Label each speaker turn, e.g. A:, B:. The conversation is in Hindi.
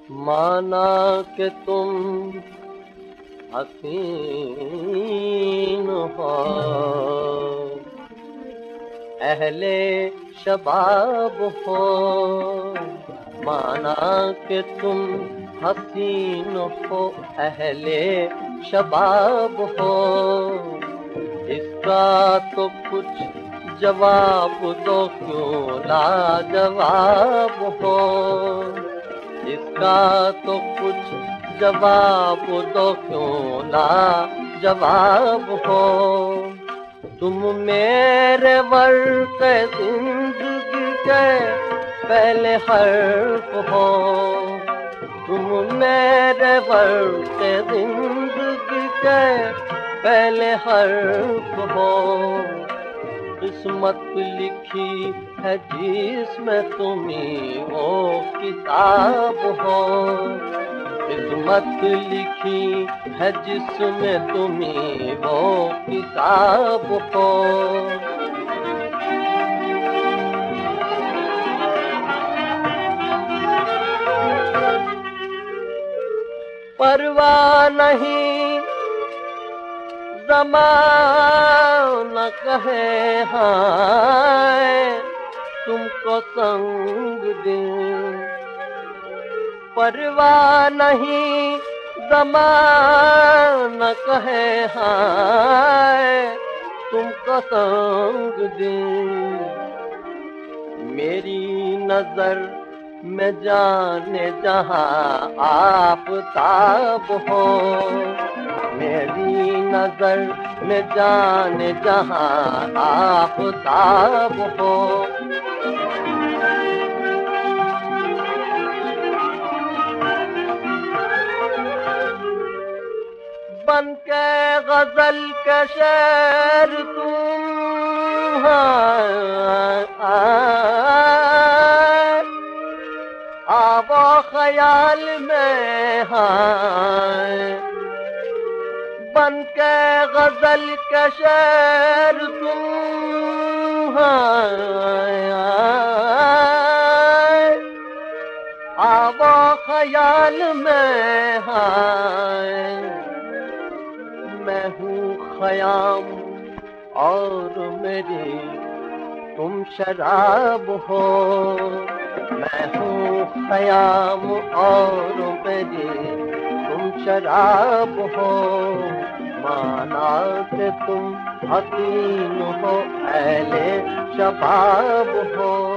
A: माना कि तुम हसीन हो, अहले शबाब हो। माना कि तुम हसीन हो, अहले शबाब हो। इसका तो कुछ जवाब दो, क्यों लाजवाब हो। इसका तो कुछ जवाब दो, क्यों लाजवाब हो। तुम मेरे वर्क़ ज़िंदगी के पहले हर्फ हो। तुम मेरे वर्क़ ज़िंदगी के पहले हर्फ हो। किस्मत लिखी है जिसमें तुम्ही वो किताब हो। किस्मत लिखी है जिसमें तुम्ही वो किताब हो। परवाह नहीं ज़माना कहे हाय तुमको संग दूं। परवाह नहीं ज़माना कहे हाय तुमको संग दूं। मेरी नजर में जाने जहां आफताब हो। मेरी नजर में जाने जहां आफताब हो। बन के गजल के शेर तुम आवो ख्याल में बन के गजल के शेर तुम आवो ख्याल में मैं हूँ ख़याम और मेरी तुम शराब हो। मैं हूँ ख़याम और मेरी तुम शराब हो। माना कि तुम हसीन हो, अहले शबाब हो।